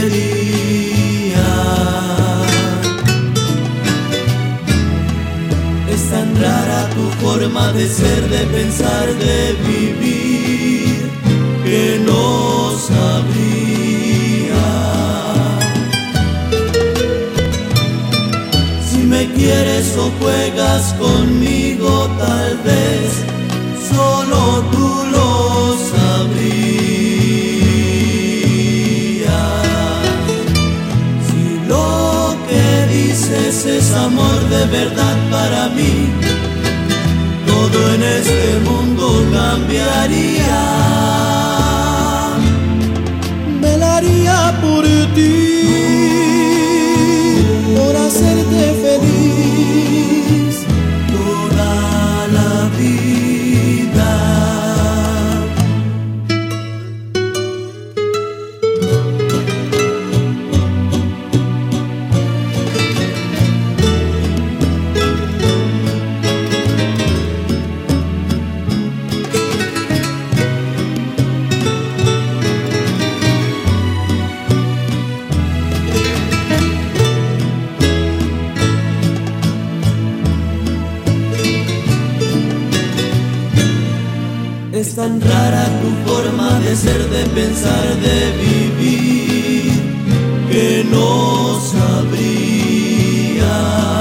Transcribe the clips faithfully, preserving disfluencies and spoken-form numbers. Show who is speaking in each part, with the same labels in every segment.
Speaker 1: quería. Es tan rara tu forma de ser, de pensar, de vivir, que no sabría. Si me quieres o juegas conmigo, tal vez solo tú lo sabrías. Si lo que dices es amor de verdad para mí, todo en este mundo cambiaría.
Speaker 2: Velaría por ti, por hacerte feliz
Speaker 1: toda la vida. Es tan rara tu forma de ser, de pensar, de vivir, que no sabría.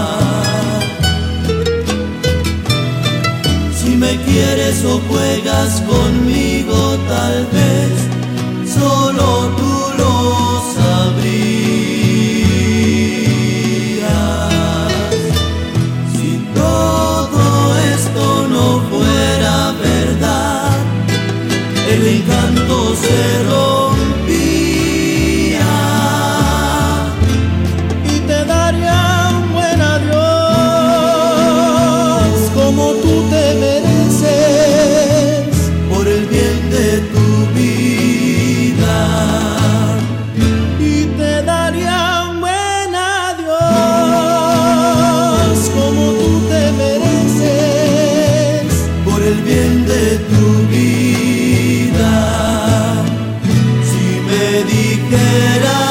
Speaker 1: Si me quieres o juegas conmigo, tal vez solo tú lo sabrías. Si todo esto no fuera verdad, el encanto se rompía
Speaker 2: y te daría un buen adiós como tú te mereces,
Speaker 1: por el bien de tu vida.
Speaker 2: y te daría un buen adiós como tú te mereces,
Speaker 1: Por el bien de tu vida. Si me dijeras